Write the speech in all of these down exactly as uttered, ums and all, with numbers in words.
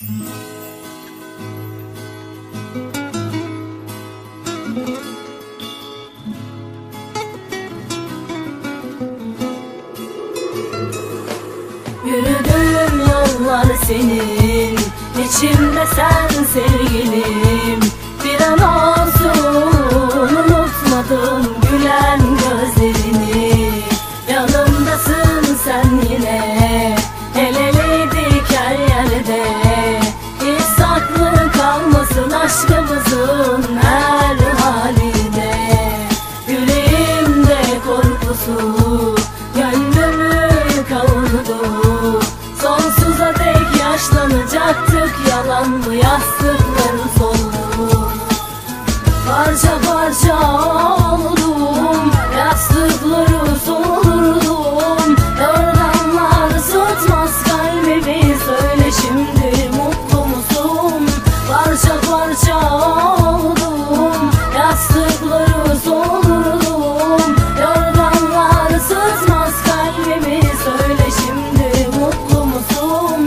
Yürüdüğüm yollar senin, içimde sen sevgilim. Bir an olsun unutmadım gülen gözlerini. Yanımdasın sen yine, el eleydik her yerde. Hiç saklı kalmasın aşkımızın her halinde. Yüreğimde korkusu gönlümü kavurdu. Sonsuza dek yaşlanacaktık, yalan mı yastıkların soldu. Parça parça oldum, yastıkları soldurdum. Yorganlar tutmaz kalbimi, söyle şimdi mutlu musun? Parça parça oldum, yastıkları soldurdum. Yorganlar tutmaz kalbimi, söyle şimdi mutlu musun?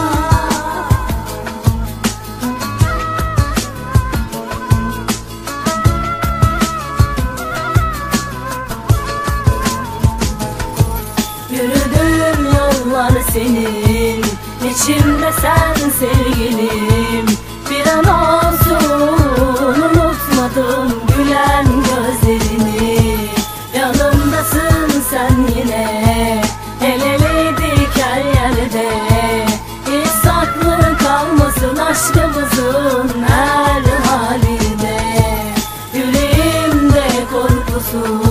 Yürüdüğüm yollar senin, içimde sen sevgilim. Bir an olsun unutmadım gülen gözlerini. Yanımdasın sen yine, el eleydik her yerde. Hiç saklı kalmasın aşkımızın her halinde. Yüreğimde korkusu